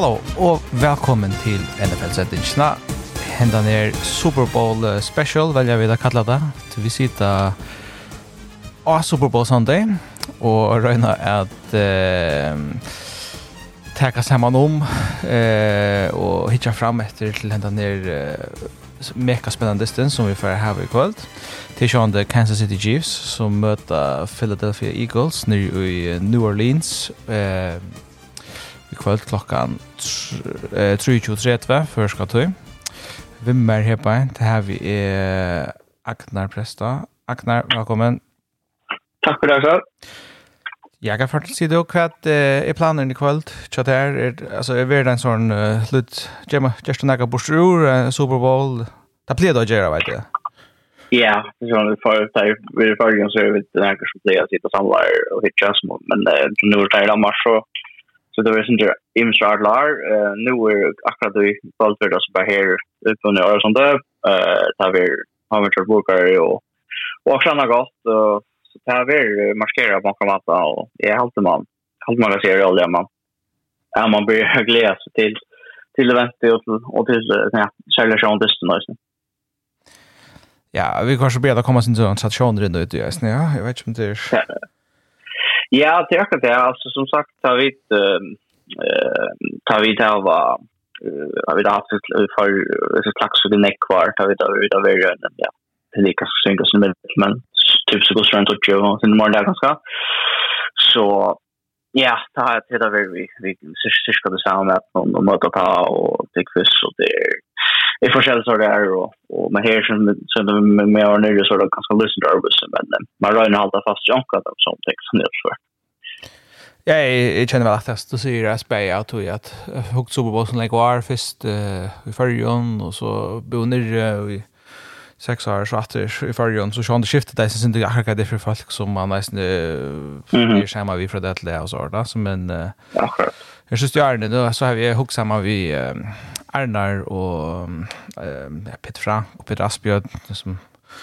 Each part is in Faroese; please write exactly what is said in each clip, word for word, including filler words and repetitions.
Hallå och välkommen till N F L-sändningarna. Hända ner Super Bowl special, väl jag vill kalla det. Vi sitter på Super Bowl Sunday och röna att eh, täcka samman om eh, och hitta fram efter till hända ner eh, mega spännande distance som vi får här i kväll. Till sjönde Kansas City Chiefs som möter Philadelphia Eagles nu i New Orleans. Eh, i kväll klockan tre tjugotre för ska ta. Vem är här på? Det här vi är Agnar Presta. Agnar, välkommen. Tack för det så. Jag kan faktiskt se då vad är planen i kväll. Chat här är alltså är det en sån slut gemma just några borsur Super Bowl. Det blir då göra vet du. Ja, det är ju för att vi för ju så vet det här som blir att sitta samlar och hitta små men nu är det mars så så det är inte imstradlar nu är akkurat vi valt för oss bara här uppe nu och sånt där eh tar vi har vi tror bokar och och såna gott och så tar vi markera på kamata och är helt man allt man ser det alla man ja man blir gläds till till eventet och och till ja celebration distance. Ja, vi kanske börjar komma sin sån station runt ut just nu. Ja, jag vet inte om det är. Ja, det är akkurat det. Alltså som sagt tar vi eh tar vi det var har vi det haft för ett slags så det näck kvar tar vi det vidare vidare ja. Det är lika synkas som men typ så går strand och ju sen morgon där ganska. Så ja, det har jag till det vi vi ska det samma med och möta ta och tyck för så det är forskjell så där och och med här som så med med och nu så då ganska listen nervous men man rör hålla fast jonka dem som text ner för. Ja, jag känner väl att det säger S B out och att hukt Super Bowl som like var först i förrjon och så boner i sex år så att i förrjon så sjön det skiftet det syns inte akkurat det för folk som man nästan är samma vi för det där och så där så men ja. Jag syns ju är det då så har vi hukt samma vi Arnar och eh Peter Frank och Peter Asbjörn som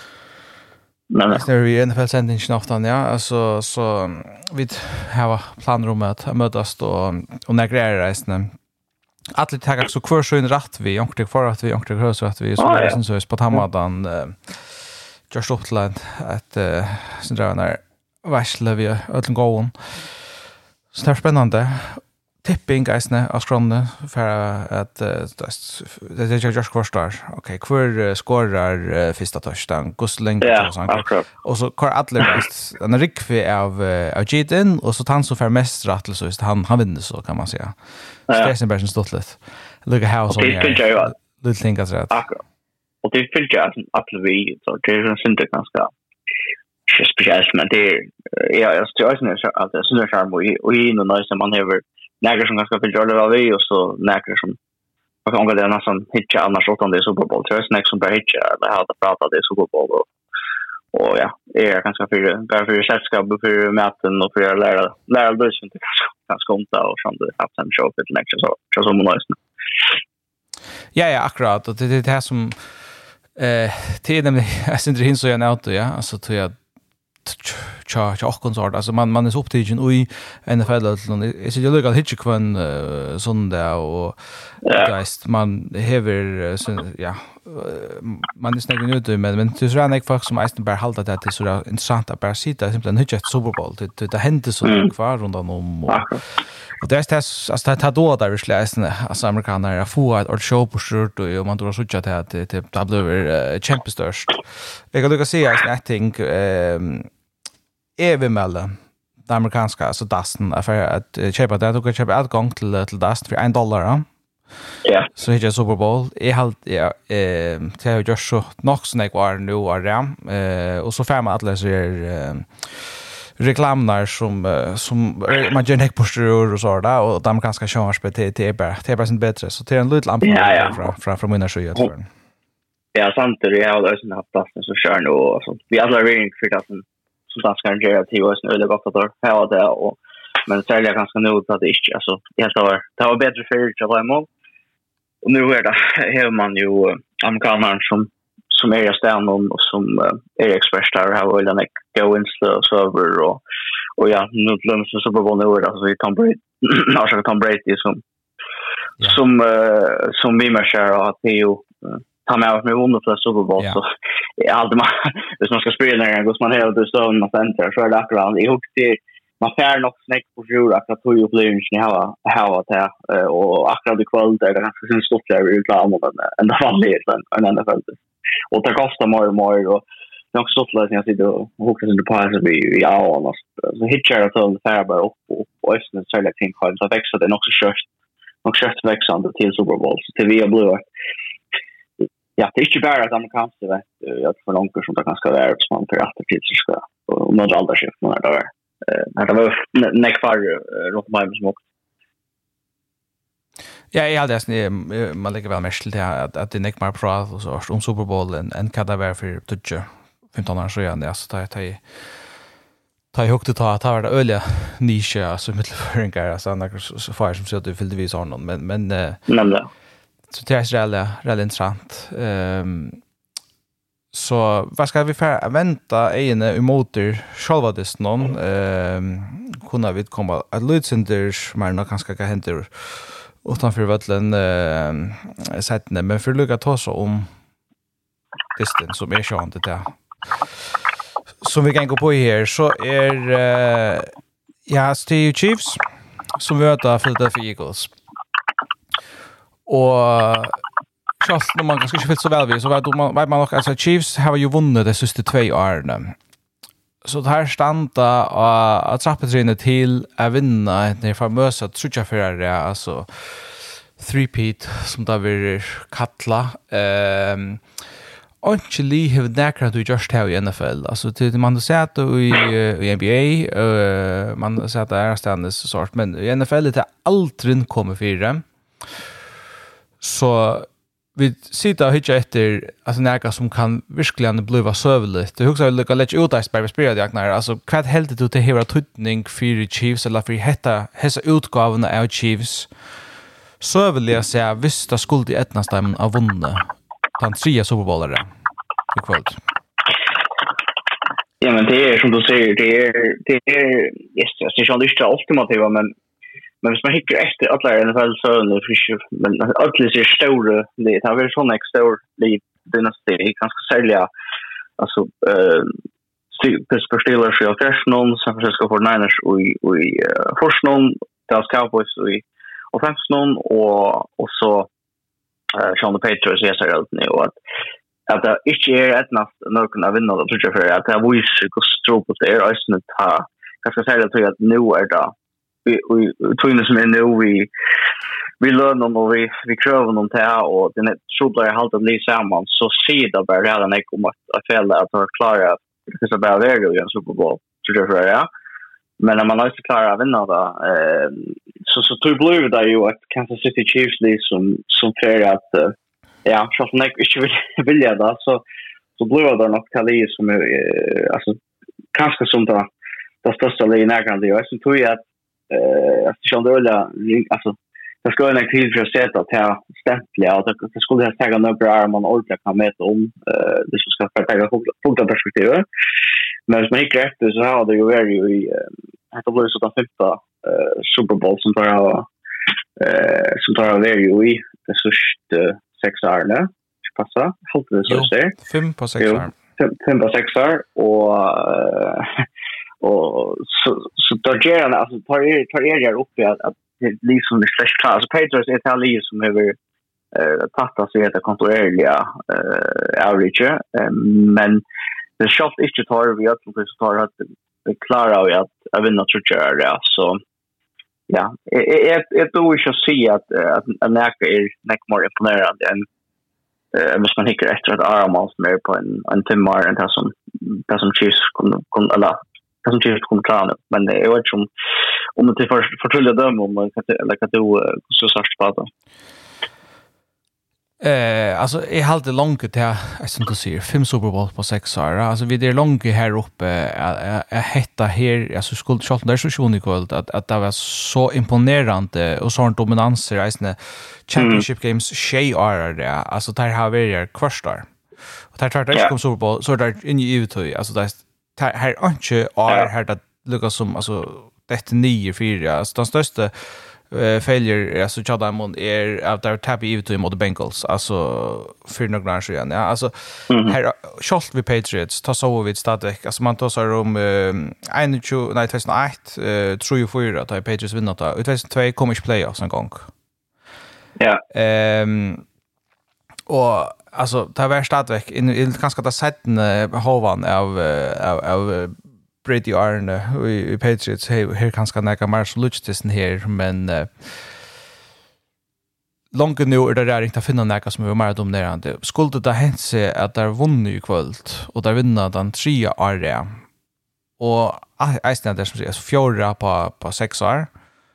men det är ju N F L-sändningen ofta ja alltså så vi har planer om att mötas då och när grejer resten att lite tagga så kvar så in rätt vi och för att vi och det så att vi så är sen så är på Hamadan just Uppland att sen där när varslar vi öden gåen så det är spännande tipping guysne av skronne för att det är just kvar står okej kvar skorar första touchdown Gosling och sånt och så kvar alla bäst en rikvi av av Jiden och så han så för mest rätt så just han han vinner så kan man säga Stressenberg stått lite look at how så det tänker jag att och det finns ju att vi så det är inte ganska speciellt men det är jag tror att det är så charm och i någon nice man har näger som ganska för göra vi och så näger som och kan gå det nästan hitcha annars åt det Super Bowl så är det som bara hitcha eller har det pratat det Super Bowl och, och ja det är ganska för bara för sällskap för maten och för att lära lära det inte ganska ont och sånt det har sen show för nästa så så som nice. Ja ja akkurat och det är det här som eh tiden jag syns inte så jag nåt ja alltså tror jag cha cha och konsort alltså man man är så upptagen och i N F L så jag lukar hitcha kvann sån där och geist man häver ja man är snäggen ute med men det är så en folk som är bara hålla det till så intressant att bara sitta simpelt hitcha ett Super Bowl det det händer så kvar runt om och det är det alltså det har då där vi läste alltså amerikaner är få att show på shirt och man tror så att det typ det blir championstörst jag kan lukka se I think även mellan det amerikanska alltså dasten för att köpa det du kan köpa adgång till till dast för en dollar ja så det är Super Bowl är halt ja eh det har just så nog snäck var nu var det eh och så får man alla så är reklamnar som som man gör neck posterior och så där och de amerikanska change till till bara till bara bättre så till en liten lampa från från från mina sjöar tror jag. Ja sant det är alltså en haft dasten så kör nu och så vi alla reading för dasten så ganska generellt till oss nu det gott att ha det och men så är det ganska nog att det inte alltså helt var det var bättre för att lämna och nu är det här man ju amerikaner som som är stan och som är express där har väl den go insta server och och ja nu glöms så Super Bowl nu alltså Tom Brady alltså Tom Brady som Ja. Som uh, som vi märker att det är ju ta med oss med vunnit för Super Bowl Ja. så är allt man hvis man ska spela när går man hela det stund och center så är det akkurat i hook till man fär nog snack på fjol att tog ju upplevelsen ni har har att här och akkurat det kväll där det ganska syns stort där i reklam och en det vanligt en enda fält och det kostar mer och mer och nog så lätt jag sitter och hookas in på här vi vi är så hitchar att hålla fär bara upp och östern så lätt ting kan så växa det nog så kört nog kört växande till Super Bowl så till vi blue ja, det är inte bara att amerikanska vet jag för någon som det ganska vara som man för att det så ska och något andra skift när det var när det var nekvar runt mig som också. Ja, jag hade nästan man lägger väl mest till det att att det nekvar prat och så om Super Bowl en en kadaver för tjugo femton år sedan ja så tar jag tar ta ihåg det ta ta det öliga niche alltså mittelföringar alltså andra så far som så att du fyllde vi så någon men men nämligen så det är väldigt väldigt intressant. Ehm så vad ska vi för vänta en emot själva det någon ehm kunna vi komma att Lutzenders men nog ganska kan hända utanför vallen eh sättne men för lucka ta så om distance som är sjön det där. Som vi kan gå på här så är uh, ja, Steve Chiefs som möter Philadelphia Eagles. Och just när man kanske inte vet så väl vi så vet man vet man också alltså Chiefs har ju vunnit de sista två åren. Så det här standa och att trappetrinnet till att vinna den famösa trutjafärare alltså three-peat som det vill kalla ehm Actually have näkra du just här i N F L. Alltså det man har sett i i N B A uh, man har sett där standards sort men i N F L det aldrig kommer fyra. Så vi sitter och hittar efter alltså näka som kan verkligen bli sövligt. Det hugger väl lägga ut att spela spela jag när alltså vad helt du till hela tutning för Chiefs eller för hetta hesa utgåvorna av Chiefs. Så vill jag säga visst det skulle i ettnastam av vunna. Han tre Super Bowlare i kväll. Ja men det är som du säger det är det är yes det är ju inte ultimativa men men hvis man hittar efter alla N F L så är men alla är stora det har väl sån extra lead dynasty ganska sälja alltså eh Pittsburgh Steelers och Cardinals San Francisco forty-niners och och Forsnon Dallas Cowboys och offensiven och och så Uh, Sean the Patriots är så rätt nu och att att det inte är ett näst någon av vinnarna tror jag för att det var ju så stropp det är alltså att ha kanske säga att att nu är det vi vi två som är nu vi vi lärnar om och vi vi kräver någon där och den så där jag hållit lite samman så ser det bara redan jag kommer att fälla att ha klara det så bara väl ju en Super Bowl tror jag för ja men när man har så klara vinna då eh så så tror blue där ju att Kansas City Chiefs liksom som för att uh, ja så att jag inte vill vilja då så så blue där nog Kali som är uh, alltså kanske som då det största läget när det är så tror jag att eh att det skulle alltså det skulle en tid för att sätta att här stämpla och det skulle ha tagit några arm och olika kan mäta om eh det som ska förtäga punkten perspektivet. Men som gick rätt så har det ju varit i att det blev så att femta eh Super Bowl som tar eh som tar över ju i det första sex åren. Passa. Håll det så där. fem på sex år. fem på sex år och och så så tar jag alltså tar jag tar jag upp att att det liksom det slash class Patriots är ett lag som över eh tattas sig att kontrollera eh average men det shot är inte tar vi att så tar att det klarar vi att jag vill inte tror det så ja ett ett då vi ska se att att näka är näck mer imponerande än eh hvis man hickar efter att Armans mer på en en timmar än det som det som Chiefs kom alla det som Chiefs kom klara men det är ju som om det för förtulla döm om eller kan du så sagt på det. Eh alltså är halt det långt till jag som du säger fem Super Bowl på sex år. Alltså vi är långt här uppe är hetta här alltså skulle shot där så sjön ikväll att att det var så imponerande och sån dominans i resne championship mm. games Shay are där alltså där har vi är kvarstar. Och där tar det kom Super Bowl så där in i U T alltså där här inte är här det lukas som alltså det nio fyra alltså den största uh, failure alltså Chad Diamond är att där tappar ut mot Bengals alltså för några år sedan ja alltså mm-hmm. här Schultz vi Patriots tar så vid stadigt alltså man tar så om uh, tjugo nej tjugohundraett uh, tror ju för att Patriots vinner då tjugohundratvå kommer inte playoffs en gång ja ehm och alltså det var stadigt in, in ganska det sätten hovan av av, av Brady Arne i Patriots här här kanske näka Marshall Luchtis här men uh, långt nu är det där inte att finna näka som är mer dominerande. Skulle det hänt sig att där vunnit i kväll och där vinner den tre år och Eisen där som säger fjärde på på sex år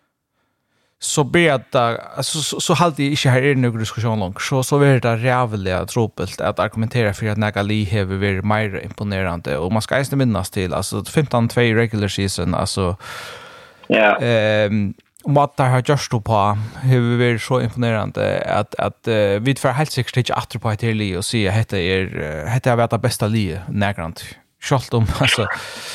så blir det alltså så, så halt det inte här är någon diskussion långt så så blir det jävligt tropelt att argumentera för att Naga Lee har varit mer imponerande och man ska inte minnas till alltså femton två regular season alltså ja ehm vad det har just på hur vi är så imponerande att att uh, vi för helt säkert inte att på till Lee och se att det är det har varit det bästa Lee nägrant schalt om alltså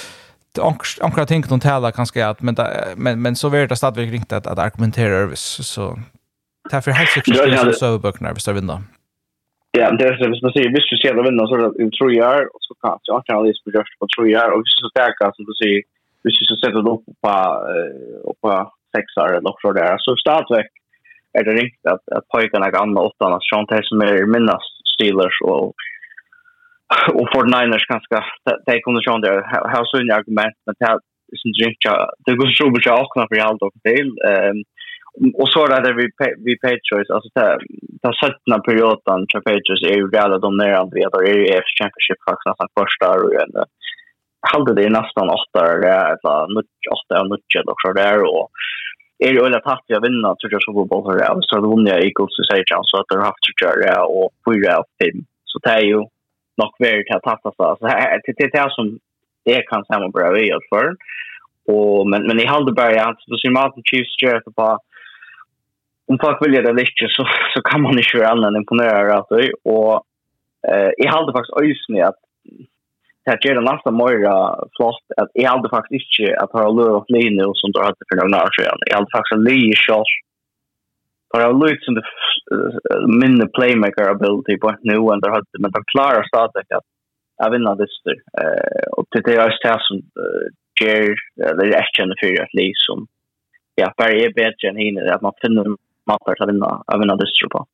Ankra tänker de tala kanske att men men men så vill det stadväg riktigt att, att argumentera över så därför helt säkert så böckerna vi ska vinna. Ja, det är så att säga visst du ser det vinna så att i tre år och så kan jag kan alltså just på tre år och så starka som du säger visst så sätter du upp på på sex år eller så där så stadväg är det riktigt att att pojkarna kan åtta och sånt här som är minnas Steelers och och forty-niners kanske det kommer ju där har så en argument men det är som drinka det går så bra att kunna för allt och del och så där vi vi Patriots alltså det det sättna perioden för Patriots är ju väl dominerande vi har ju F Championship faktiskt nästan första året hade det nästan åtta eller åtta och nio och så där och är ju alla tack jag vinner tror jag Super Bowl för det så då vinner Eagles så säger jag så att de har haft att göra och fyra av fem så det är ju nog väldigt att tappa så alltså det det är som det kan samma bra i att för och men men i Halderberg att så ser man att Chiefs gör det på om folk vill det lite så så kan man inte göra annan imponera att och eh i Halder faktiskt ösnä att det är det nästa mera flott att i Halder faktiskt inte att ha lovat linje som då hade för några år sedan i Halder faktiskt Lee shot för jag luktar som det minne playmaker ability på nu under hade men de klarar stadigt att jag vinner det eh och det är just det som ger det är action för att Lee som ja bara är bättre än hinner att man finner mappar att vinna att vinna det på.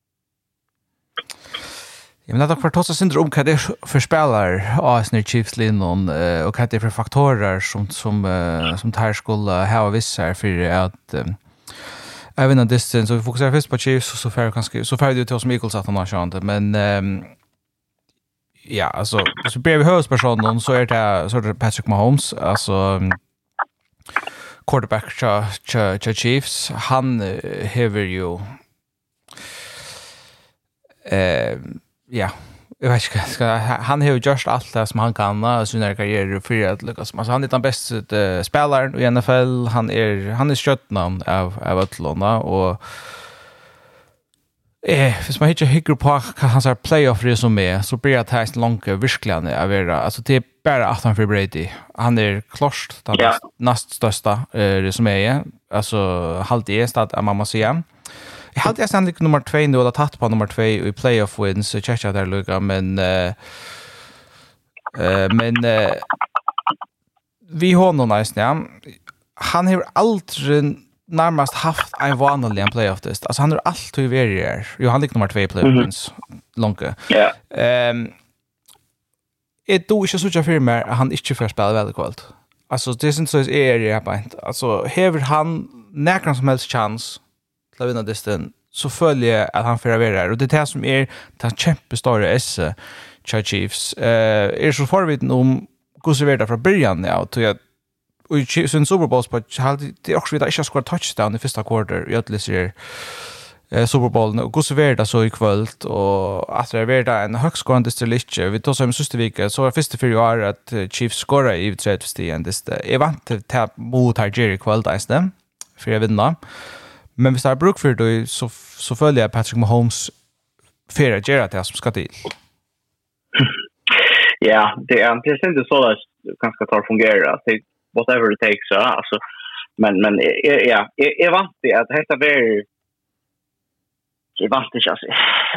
Jag menar att för syndrom kan det för spelare Arsenal Chiefs Linnon och kan det för faktorer som som som tar skulle ha vissa för att även en distance och vi fokuserar först på Chiefs så för kanske så för det till oss som Eagles att han har chans men um, ja alltså så blir vi huvudpersonen så är det så är det Patrick Mahomes alltså um, quarterback cha cha, cha Chiefs han uh, haver ju eh ja jag vet inte ska han har ju just allt det som han kan i sin karriär för att lyckas alltså han är den bästa uh, spelaren i N F L han är han är skötnamn av av Atlanta och eh för man hittar hyggr på hans playoff resumé så blir det här långt verkligen av era alltså det är bara att han för Brady han är klart den yeah. näst största uh, resumé alltså halt är stad att man måste säga jag hade jag sannolikt nummer två nu eller tatt på nummer två i playoff wins så checka där lugga men uh, uh, men uh, vi har någon nice ja han har aldrig närmast haft en vanlig en playoff test alltså han har alltid varit här jo han ligger nummer två i playoff wins mm-hmm. långt ja ehm är då inte så jag för mig han inte för spela väl kvalt alltså det är inte så är det på alltså har han någon som helst chans att vinna distan så följer att han förra vidare och det är det som är den kämpestora S Cha Chiefs eh är så förvitt om hur så vidare från början ja och jag och i Super Bowl på det också vidare inte skor touchdown i första quarter i alla serier eh Super Bowl och hur så vidare så i kvällt och att det är vidare en högskårande stillage vi tog som sista vecka så var första för år att Chiefs scorar i trettiofem and this är vant till mot Jerry kvällt istället för att vinna. Men hvis det er bruk for det, så, så følger jeg Patrick Mahomes for å gjøre det som skal til. Ja, det er det är inte så att det kanske tar fungera. Det whatever it takes. Alltså men men ja, jag vant det att detta blir jag vant det alltså.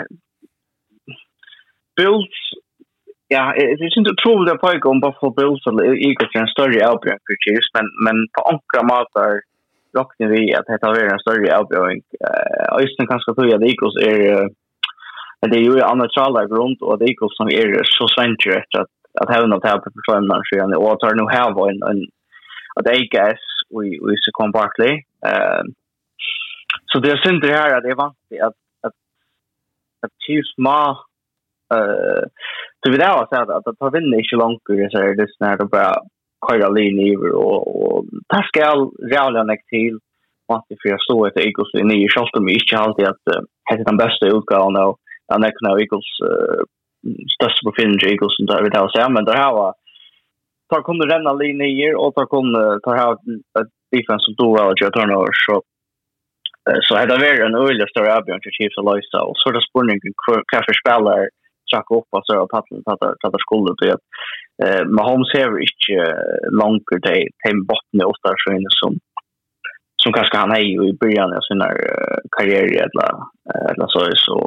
Bills ja, det är inte otroligt att pojka om Buffalo Bills eller Eagles är en större avbjörning för Chiefs, men, men på ankra matar råknar vi att detta blir en större avbjörning. Och just den kanske tror jag att Eagles är det är ju andra trallar grund och att Eagles som är så svenskare att att ha något här på försvararna så igen och tar nu här en en att I guess we we så kom Barkley eh så det är synd det här att det var att att att Chiefs ma eh så vi där har sagt att att vinna inte långt så är det snart bara quite a lean over och och Pascal Realen till vad det för så att Eagles är ni schysst om inte alltid att det den bästa utgåvan och and they can Eagles största på Finland Eagles som där vi där ser men där har var tar kunde renna linjer och tar kunde tar ha ett defense som då väl gör turnover så så hade det en öliga större avbjörn till Chiefs och Loisa och så där spurning kanske spelar tjacka upp och så att att att att skulle det eh Mahomes har inte långt det tem botten och där så inne som som kanske han är ju i början av sin karriär eller eller så så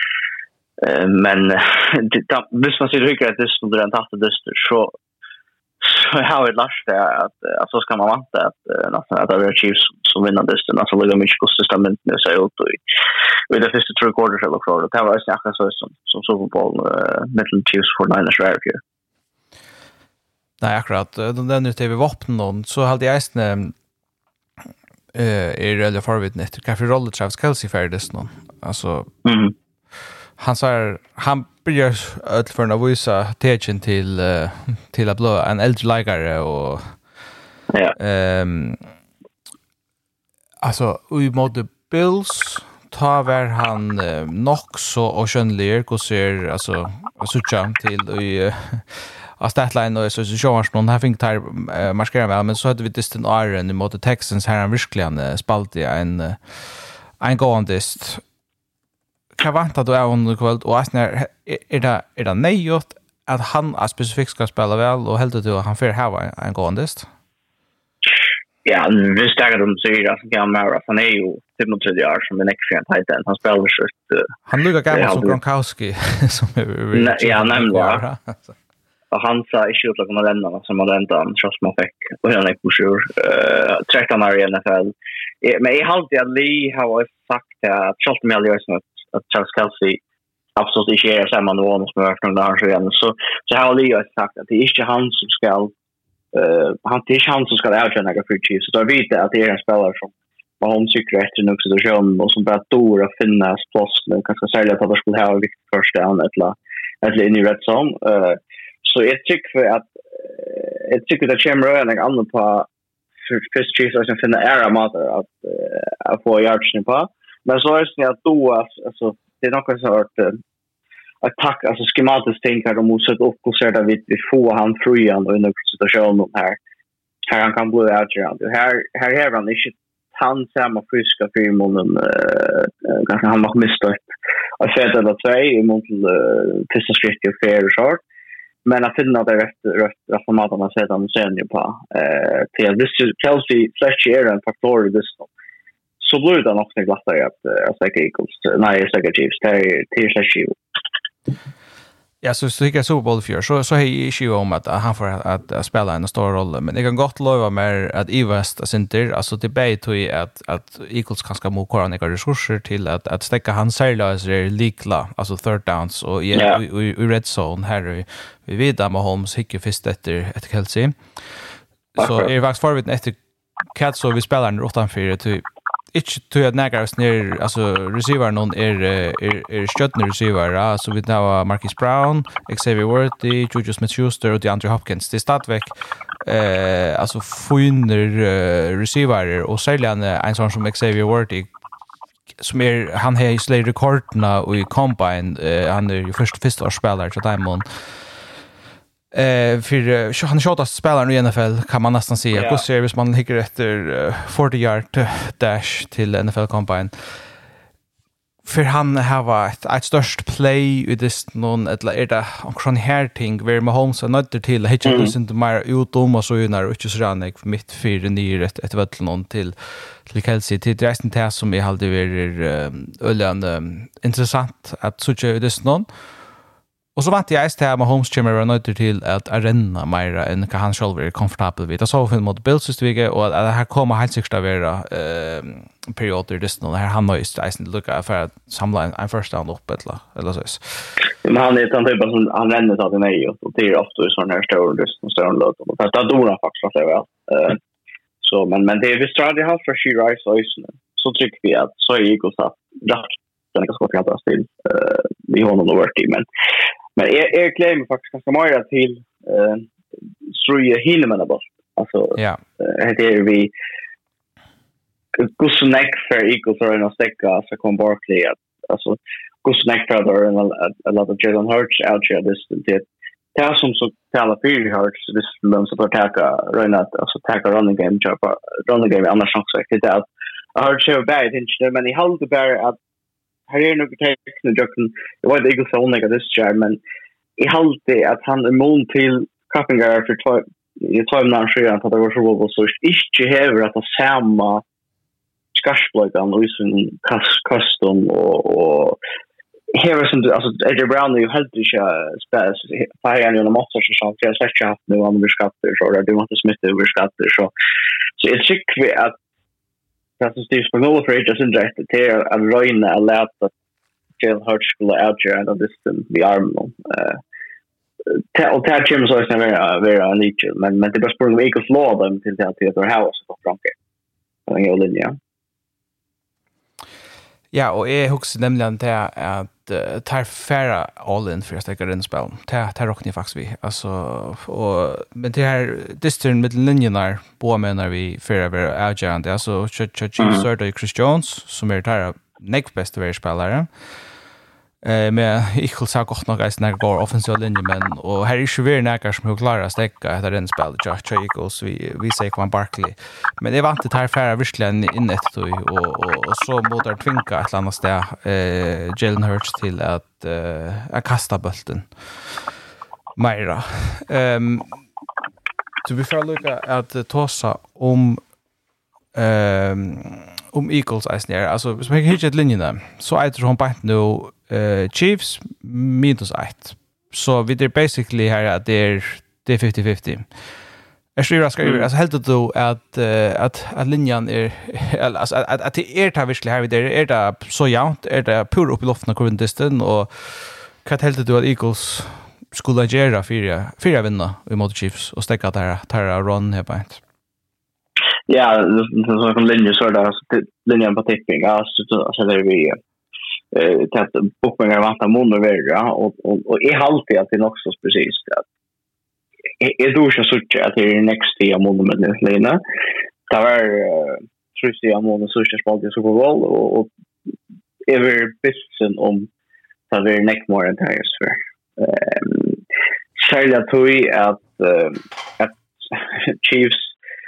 men hvis man ser hur att det skulle den tatt det så så har det lärt det att alltså ska man vanta att nästan att det är Chiefs som vinner det alltså lägga mycket kostsamt med sig ut och i det första tre quarters eller så det var snacka så som som Super Bowl Middle Chiefs for Niners rare here. Nej, akkurat. De där nu till vapen någon så hade jag nästan eh är det förvittnet kanske roll Travis Kelce färdigt någon. Alltså mm. Han sa han börjar att för att visa tecken till uh, till att bli en äldre lägare och ja. Ehm alltså i mode Bills tar var han uh, nog så och skönlier hur ser alltså så jump till i uh, a statline och så så Jones någon har fint här uh, markera med men så hade vi Distant Iron i mode Texans här han verkligen uh, spalt i en uh, en gåendist kan vänta då är hon kvällt och är är det är det nejot att han är specifikt ska spela väl och helt då han för här en gåendist. Ja, vi startar dem så är det gamla han är ju tjugotre år som en extrem tight han spelar så han lukar gammal som Gronkowski som är ja, nämligen. Och han sa i skjuta kommer länderna som har ändå en chans man fick och han är på sjur eh tretton år i N F L. Men i halt jag Lee har sagt att Charles Milliers att Charles Kelce absolut inte är samma nivå som har varit någon där så igen. Så, så har Leo sagt att det är inte han som ska uh, han, det är inte han som ska avgöra för Chiefs. Så då vet jag att det är en spelare som var homcyklare efter en situation och som bara dår att finna plats men kanske särskilt att det skulle ha en viktig första an eller in i rätt zone. Uh, så jag tycker att uh, jag tycker att Chamber en annan på för Chiefs som finna era matar att, uh, att få yardsning på. Men så är det att då alltså det är något så att attack alltså schematiskt tänker de måste sätta upp och så där vi får han frian och under situationen här här han kan bli outground här här har han inte han samma friska filmen eh kanske han har missat att säga det att säga i mot första skrift och fair short men att finna det rätt rätt reformatorn har sett han sen ju på eh till this Kelce flash är en faktor i this så blir det nog inte lättare att att säga Eagles nej jag säger Chiefs det är det är ja så så tycker Super Bowl för så så är ju om att han får att, att spela en stor roll men det kan gott lova mer att i väst center alltså till bait att att Eagles kan ska mot några resurser till att att stäcka hans särlaser likla alltså third downs och i yeah. i, i, i red zone här vi vet att Mahomes hickar först efter ett Kelce så är det faktiskt förvitt efter Cat så vi spelar en åttanfyra till inte till att nägras ner alltså receiver någon är är är stöttande receiver alltså vi har Marcus Brown, Xavier Worthy, Juju Smith-Schuster och DeAndre Hopkins. Det är stadväck eh alltså finer uh, receiver och sällan en sån som Xavier Worthy som är han har ju slagit rekorderna och i combine uh, han är ju först första årsspelare så Diamond Eh för han shotast spelaren i N F L kan man nästan säga. Hur ser vi man hickar efter uh, fyrtio yard dash till N F L combine. för han har ett ett störst play i det någon eller är det också här ting vi med Holmes och nötter till att hitta det inte mer utom och så när och inte så rannig mitt för ner ett ett väl någon till till Kelsey till resten till som är hade är öllande intressant att så det det någon. Och så vant jag ist här med Holmes Chimmer och nötter till att arena mer än kan han själv är komfortabel vid. Så för mot Bills just vige och det här kommer helt säkert att vara eh perioder det någon här han måste isen lucka för att samla en, en first down upp eller eller så. Men han är den typen som han ränner så att det nej och det är ofta så här stor just en stor låt och det då då faktiskt så väl. Eh så men men det vi startade har för she rise så så tycker vi att så är Eagles att rätt den kan skapa att till eh vi har någon över men men är är claim faktiskt ganska mycket till eh Sruja Hinemanable. Alltså ja. Det är vi Gusnek för Eagles är en stäcka så kom Barkley att alltså Gusnek för en a lot of Jalen Hurts out here this det det är som så kalla fyra Hurts this lums att attacka run att alltså attacka running game job running game annars också det är Hurts är bad inte men i håll det bara att här är nog tekniskt jocken det var det Eagles only got this year men i håll det att han är mån till Coppinger för två i två månader sedan att det var så bra så inte häver att samma skarsblöjkan ochisen custom och och här som alltså A J Brown ju helt inte späs fire and on master så så jag sätter jag nu om vi skatter så där du måste smitta över skatter så så jag tycker att det som Steve Spagnuolo för just indirect det är att röjna att läta Jalen Hurts skulle out here and distance the arm eh och det här Jim så är det very unusual men men det bara sprung Eagles law dem till det att det har house på fronten en hel linje. Ja, och jag huxar nämligen det att uh, tar färra all in för att stäcka den spel. Det tar rockar ni faktiskt vi. Alltså, och, men det här distern med linjerna på menar vi för över avgörande. Alltså, Chiefs är det Chris Jones som är där näst bästa värspelare. Eh men Eagles har gått några snägga går offensiva linjer men och här är ju ver näkar som hur klara stäcka efter den spel Josh Eagles vi vi säger Quan Barkley men det var inte tar färra verkligen in ett och och och så mot att tvinka ett annat ställe eh Jalen Hurts till att eh att kasta bollen Myra ehm så vi får lucka att tossa om ehm om Eagles är alltså som jag hittat linjerna så är det hon på nu Uh, Chiefs minus ett. Så vi är basically här att det är det är fifty fifty. Jag skulle raska mm. alltså helt då att uh, att att linjen är alltså att att det är det verkligen här det är det så jämnt är det pur upp i luften och distance och kan helt då att Eagles skulle göra fyra fyra vinna emot Chiefs och stäcka där där run här på ett. Ja, så som linjen så där så linjen på tipping alltså så där vi eh att bookningar vart av månader värre och och och är alltid att det också precis att är då så sucka att det är next year månader med Lena. Det var tre år månader så just på Super Bowl och ever bitten om så det är next more entires för ehm Charlotte Toy att att Chiefs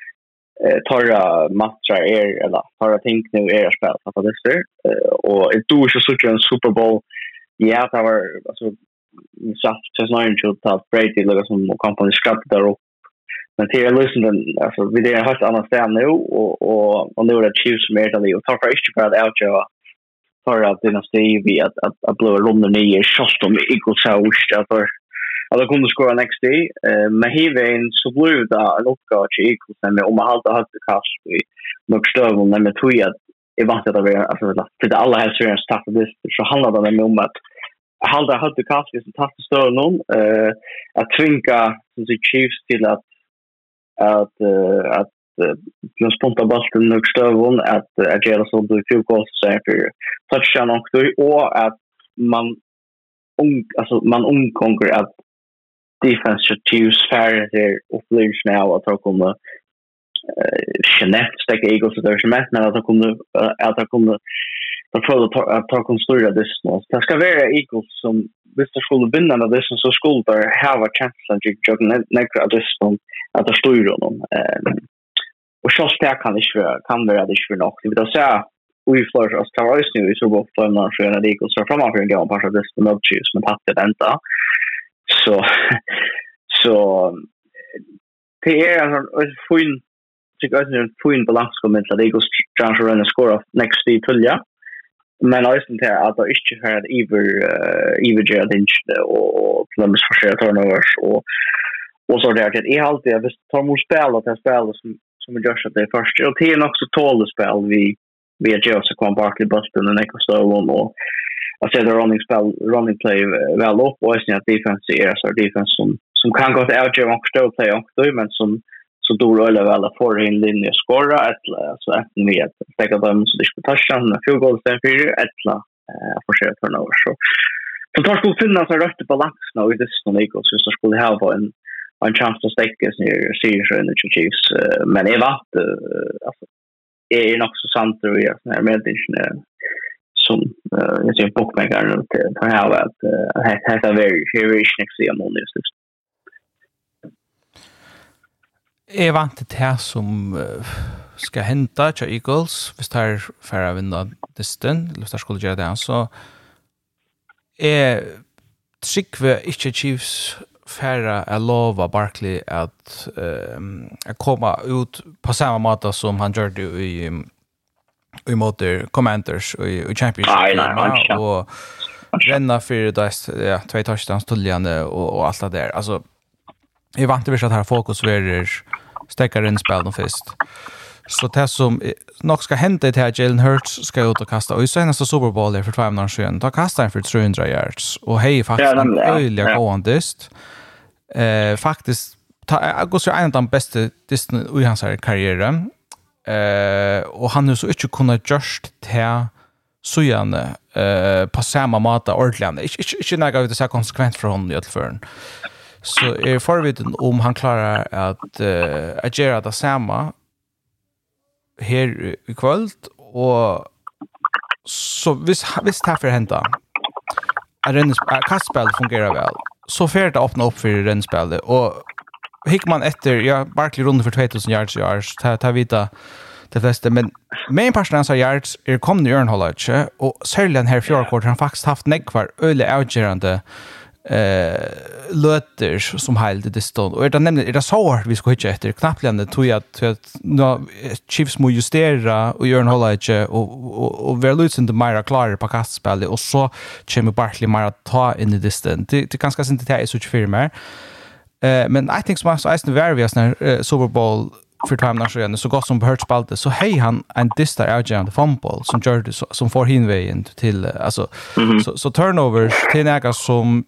torra matcher är eller torra ting nu är spel på det där och det då så så en Super Bowl ja det var alltså satt just nine till att Brady liksom som company skatt där upp men det är lyssna alltså vi det har annat ställe nu och och och nu är det Chiefs som är det och tar för extra bad out jag tar att dynasty vi att att att blå runder nio shots om Eagles har wished att alla kunde skora next day eh men heven så blev det en uppgåva till Eagles med om man hade haft det kast vi nog stöv och med två att det var inte det alltså för alla har seriöst start för det så handlar det om att halda hade kast så tack stöv någon eh att tvinka så Chiefs till att att att att sponta bollen nog stöv att att göra så det field goal så för touchdown och att man alltså man undgår att defense should choose fair their offense now att ta komma Jeanette stäcka Eagles så där som är men att ta komma att ta komma att få att ta konstruera det snart. Det ska vara Eagles som visst skulle vinna när det så skulle där have a chance att jag nekra det som att det styr honom. Och så där kan det inte kan vara det för nog. Vi då säga vi flörs oss tar oss nu i så gott för när så när det går så framåt för en gång bara det som något ljus men tatt det ända så så det är en fin tycker jag en fin balans kommer till det går chans att run score of next day till ja men alltså inte att det inte har ever ever judge och Columbus för sig turnovers och och så där att det är alltid att tar mot spel att spel som som är just att det först och det är också tål spel vi vi är just så kom Barkley Boston och Nick Stone och jag ser det running spel running play väl upp och sen att defense är så defense som som kan gå till outgame och stå play och då men som så då rullar väl för in linje skora ett så att vi att stäcka dem så det ska touchdown och field goal sen för ett la för sig turnover så så tar skulle finna så rätt balans nu i det som Eagles så skulle ha en en chans att stäcka sig seriöst in i Chiefs men det var alltså är nog så sant det är när med det som jag ser bookmaker för här att det är very serious next year on this. Jag vant till det som ska hända till Eagles hvis det är för att vinna distan eller hvis det skulle göra det så är tryggve inte Chiefs färra är lova Barkley att um, komma ut på samma måte som han gjorde i i motor Commanders och i Championship nej, nej, och renna för det ja två touchdowns tullande och, och allt det där alltså jag vant till att ha fokus över stäcka in spelen först så det som nog ska hända till att Jalen Hurts ska ut och kasta och i senaste Super Bowl för två månader sedan då kastade han för trehundra yards och hej faktiskt en öliga gåendist Eh faktiskt ta går så en av de bästa distan i hans karriär. Eh och han har så inte kunnat just ta så gärna eh på samma måte ordentligt. Inte inte några av så konsekvent för honom i alla fall. Så är förviden om han klarar att uh, agera det samma här i kväll och så visst visst här för hända. Är kastspel fungerar väl. Så färdigt att öppna upp för rennspelet och hick man efter ja Barkley runt för två tusen yards yards ta ta vita det flesta men main personen så yards är kom i Örnhållet och särskilt här fjärde kvartal han faktiskt haft neckvar öle outgerande eh löter som helt det stod och det nämnde är det så vi ska hitta efter knapplande tog jag att no, Chiefs må justera och gör en hålla och och och väl ut inte mer klar på kastspelet och så kommer Barkley mer ta in i distan det det ganska inte det är så tjockt mer eh men I think smash ice the various när Super Bowl för time när så så gott som hört spalte så hej han en distar out on the fumble som gör det som får hinvägen till alltså mm-hmm. så så turnovers till några som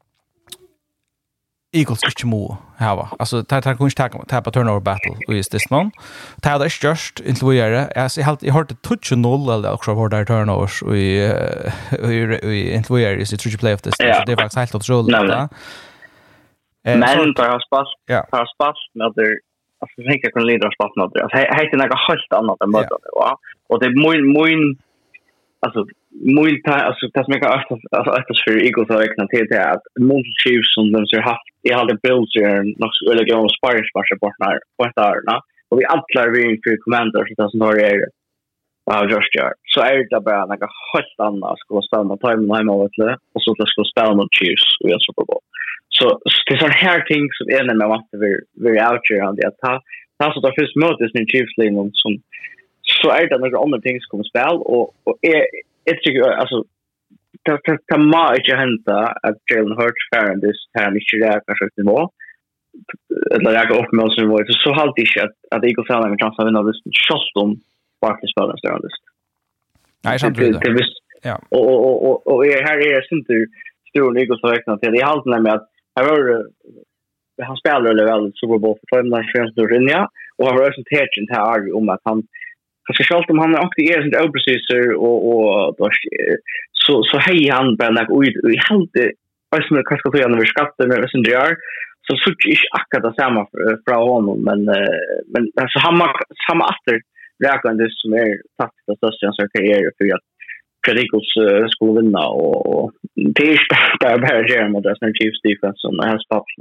Eagles inte må ha. Alltså tar tar kunst ta ta på turnover battle och just this någon. Tar det just inte vad göra. Jag har jag har det touch noll eller också var där turnovers och i i inte vad göra is it play of this. Det är faktiskt helt otroligt. Men tar jag spass. Tar spass med det alltså jag tänker kan leda spass med det. Alltså heter något helt annat än vad det var. Och det är muy muy alltså muy alltså det som jag alltså alltså för Eagles har räknat till det att multi Chiefs som de har haft i alla bills är nog eller gå och spara spara bort när på där och vi alla vi för Commanders så det som har är ja just ja så är det bara något helt annat ska spela med time hemma och så ska spela mot Chiefs i Super Bowl så det är sån här ting som är när man måste vara very out here on det att ta så där först mötes i Chiefs linjen som så är det några andra ting som kommer spel och och är ett tycker alltså det kan man inte hända att Jalen Hurts färren this här i Chicago kanske inte var eller jag går upp med oss nu var så halt det att att Eagles har en chans att vinna det just om Barkley spelar där det. Nej, sant det. Ja. Och och och och här är det inte stor Eagles har räknat till. Det är halt med att här var han spelar eller väl Super Bowl för fem år sedan ja och har varit en tension här om att han Jag ska själv om han är aktiv är inte opreciser och och då så så hej han bara like oj vi helt det som kanske ska göra när skatten med sen det är så så är akkurat det samma från honom men men alltså han har samma efter räknar det som är taktiskt att största hans karriär för att Predicos skulle vinna och det är där bara Jeremy och det Chiefs defense som har spatt.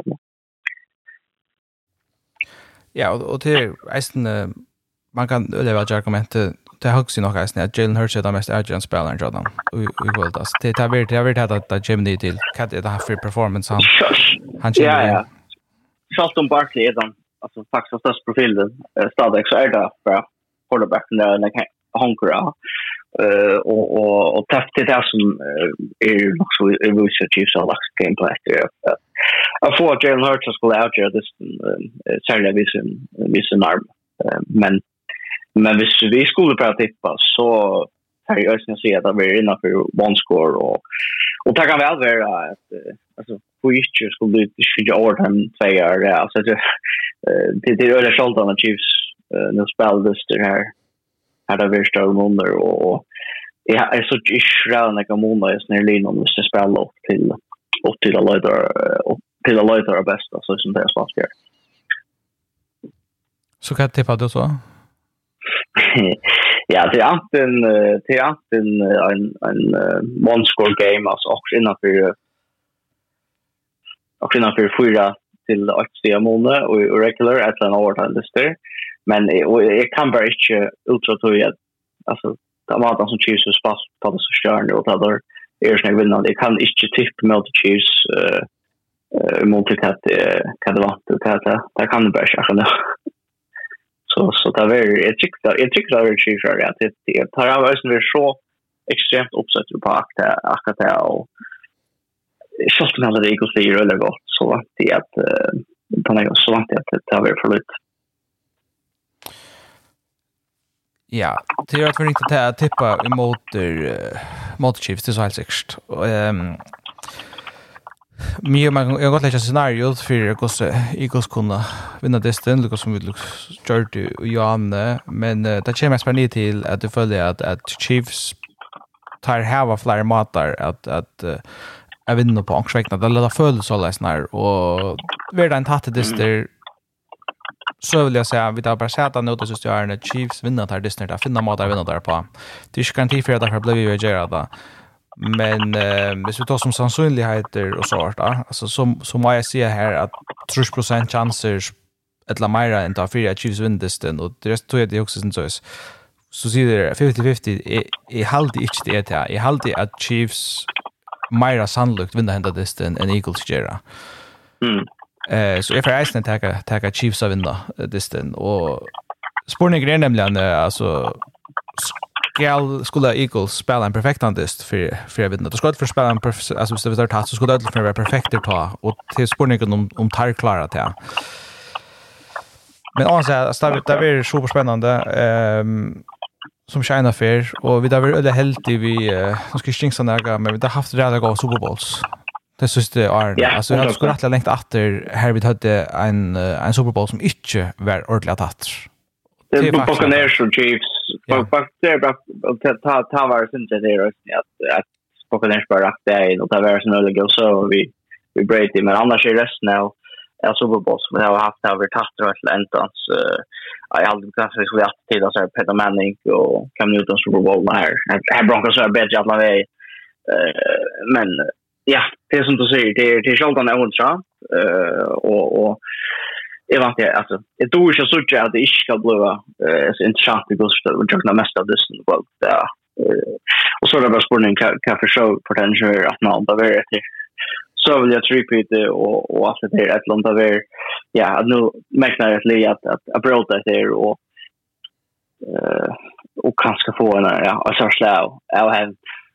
Ja och och det är man kan överväga argumentet det har också nog att Jalen Hurts är den mest urgent spelaren Jordan. Vi vi vill alltså det har varit det har varit att att Jimmy till kat det har för performance han. Han ja ja. Charlton Barkley är den alltså faktiskt störst profilen. Stadig så är det för quarterback när den kan hunkra. Eh och och och täft det där som är också i Russia Chiefs har lagt gameplay där. Jag får att Jalen Hurts skulle out here this Saturday vision vision arm. Men men hvis vi skulle bara tippa så har jag ju sett att vi är inne för one score och och det kan väl vara att alltså Future skulle bli tjugo overtime två år alltså det det är öle Charlton Chiefs nu spelades det här hade vi stått under och ja är så isräl när kan många är snär linjen om det spelar upp till upp till alla där till alla där bästa så som det är svårt här. Så kan tippa du så? Ja, det är antingen det är antingen en en one score game alltså också innanför också innanför fyra till åtta steg månader och regular att en overtime lister. Men jag kan bara inte ultra tror jag alltså de har som Chiefs så spass på det så stjärnor och där är snägg vinnande. Jag kan inte tippa mot Chiefs eh mot att kan det vara det det kan det bara säga. Så så det är jag tycker jag tycker det är Chiefs är att det det tar av oss när så extremt uppsatt på att att det och just när det Eagles är eller gott så det att på något så att det har varit för lite. Ja, det är att vi inte att tippa emot mot Chiefs det är så helt säkert. Ehm mig man jag går läsa scenario för hur Eagles kunna vinna distan Lucas som vi gjorde och Johanne men det kommer att spänna till att det följer att att Chiefs tar have flyer matar att att jag vinner på anksväckna det låter följa så läsnar och vart en tatt distan så vill jag säga vi tar bara sätta nu så står det Chiefs vinner tar distan där finna matar vinner där på det är garanti för att det blir ju Gerard men eh hvis vi tar som sannsynligheter och sånt alltså som som jag ser här att trettio procent chanser att la Myra inte har fyra Chiefs vinner och det tror jag det också sen så så ser det femtio femtio i halde inte det där i halde att Chiefs Myra sannolikt vinner hända distan en Eagles gera. Mm. Eh så ifall jag ta ta ta Chiefs av vinna distan och spårningen är nämligen alltså Skal skulle Eagles spela en perfekt antist för för jag vet inte. Det skulle för spela en perfekt alltså så det har så skulle det för vara perfekt att ta och till spårningen om om tar klara det. Men alltså det det är super spännande ehm som China Fair och vi där är det helt vi nu ska stinka några men vi har haft rätt gå Super Bowls. Det syns det är alltså jag skulle rätt längt efter här vi hade en en Super Bowl som inte var ordentligt att. Det är Buccaneers och Chiefs. Fast det är bara ta ta var sen det är att att Buccaneers bara rakt där och det var så några gå så vi vi Brady men annars är resten nu är Super Bowl som vi har haft över tattrar till entrans jag hade kanske skulle haft tid att säga Peter Manning och Cam Newton Super Bowl här. Här Broncos är bättre att man är men ja, det är som du säger det är det är Charlton är ontra och och jag vet inte, alltså, jag tror inte så att det inte ska bli eh, så intressant att gå mest av det som var där. Och så är det bara spårning kan förstå potential att någon av er till. Så vill jag repeat och, och allt det där, ett långt av er, ja, nu mäknar jag li att, att, att bråta det och, uh, och kanske få en, ja, en sorts läv av hänt.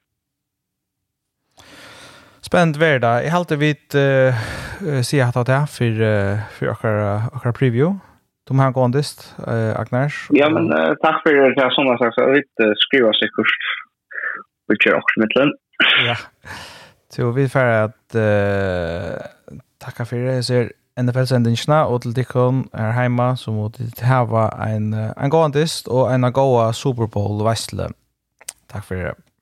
Spänt värda. Jag har alltid vitt uh, säga att det är för, uh, för akkurat preview. De har gåndist, uh, Agnars. Ja, men uh, tack för det här som jag sagt. Jag vill uh, skriva sig kurs. Vi kör också mittlen. Ja. Så vi får att uh, tacka för det. Jag ser N F L-sändningarna och till Dickon här hemma som måste ha en, en gåndist och en goda Super Bowl-västle. Tack för det.